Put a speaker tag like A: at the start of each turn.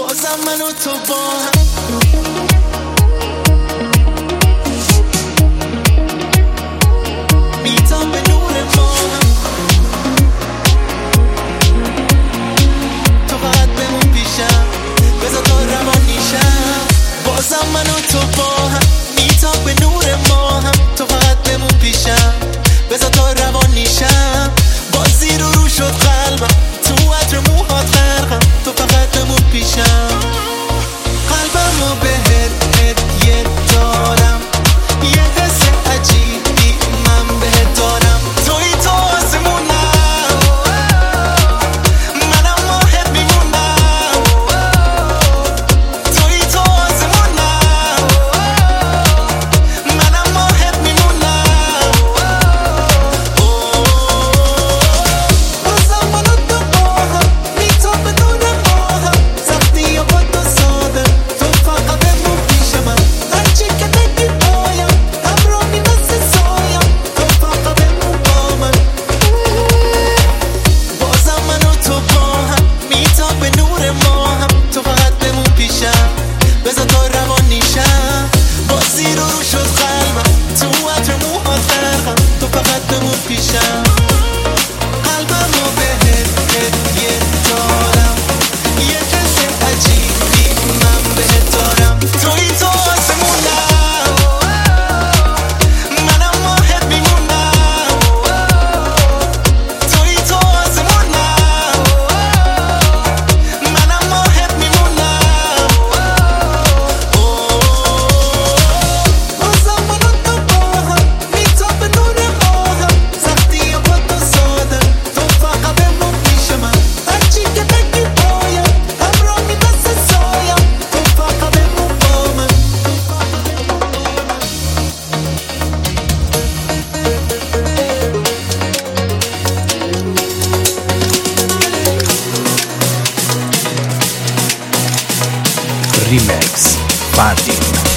A: بازم من و تو با هم میتام به نور ما هم تو فقط بمون پیشم بذار تا روان نیشم بازم من و تو با هم میتام به نور ما هم تو فقط بمون پیشم بذار تا روان نیشم باز زیر و رو شد قلبم تو عطر موهات غرقم تو فقط بمون پیشم قلبمو بهت هدیه دارم یه حس عجیبی من بهت دارم توی تو آسمونم منم ماهت میمونم توی تو آسمونم منم ماهت میمونم بازم من و تو با هم میتام به نور ما هم سختی و بد و ساده تو فقط بمون پیش من هرچی که بگی پایم همراهی مثل سایم تو فقط بمون با من بازم من و تو با هم میتام به نور ما هم تو فقط بمون پیشم بذار تا روان نیشم باز زیر و رو شد قلبم تو عطر موهات غرقم تو فقط بمون پیشم قلبمو بهت هدیه دارم یه حس عجیبی من بهت دارم توی تو آسمونم منم ماهت میمونم توی تو آسمونم منم ماهت میمونم بازم من و تو با هم میتام به نور ما هم سختی و بد و ساده تو فقط بمون پیش من هرچی که بگی پایم همراهی مثل سایم تو فقط بمون با من
B: Remix Party